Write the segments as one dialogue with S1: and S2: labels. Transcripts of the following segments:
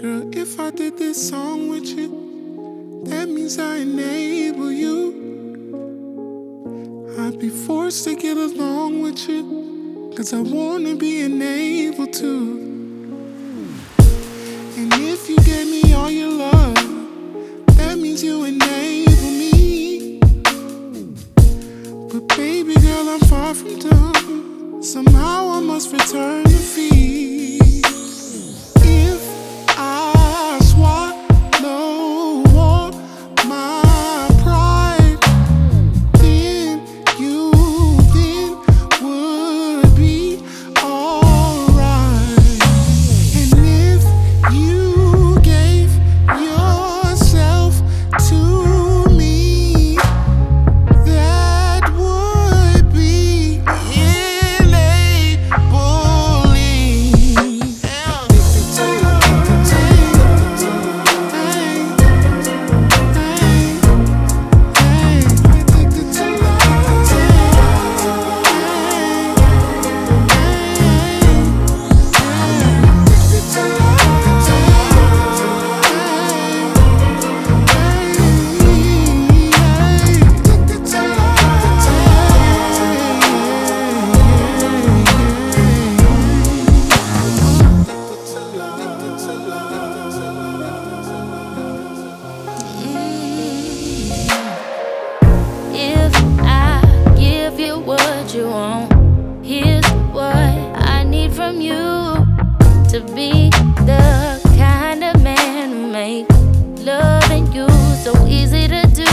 S1: Girl, if I did this song with you, that means I enable you. I'd be forced to get along with you, 'cause I wanna be enabled to. And if you gave me all your love, that means you enable me. But baby girl, I'm far from done. Somehow I must return the fee. If I swallow all my pride, then you would be alright. And if you gave yourself to me, that would be enabling. Addicted to love. Addicted to
S2: If I give you what you want, here's what I need from you: to be the kind of man who make loving you so easy to do.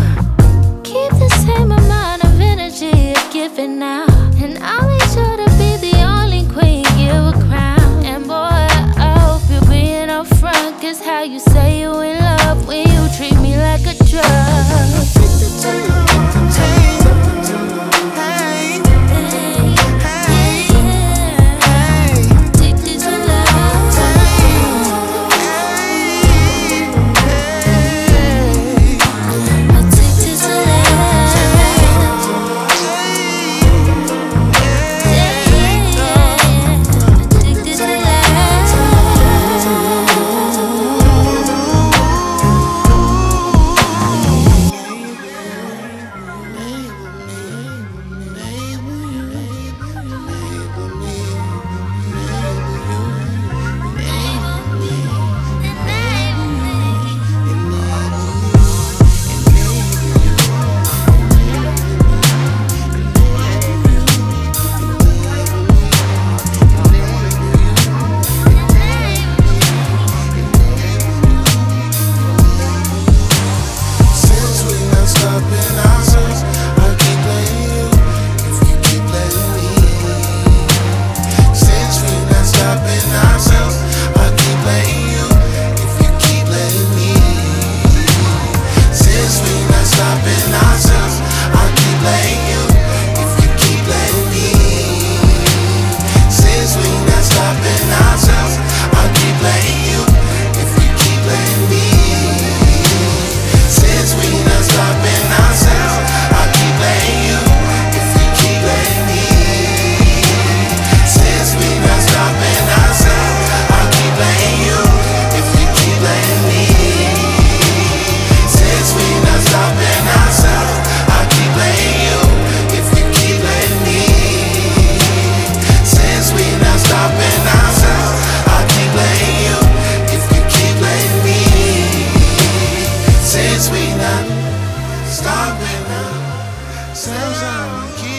S2: Keep the same amount of energy you're giving now, and I'll make sure to be the only queen you a crown. And boy, I hope you're being upfront, 'cause how you say you in love when you treat me like a drug.
S1: Stopping now, sounds like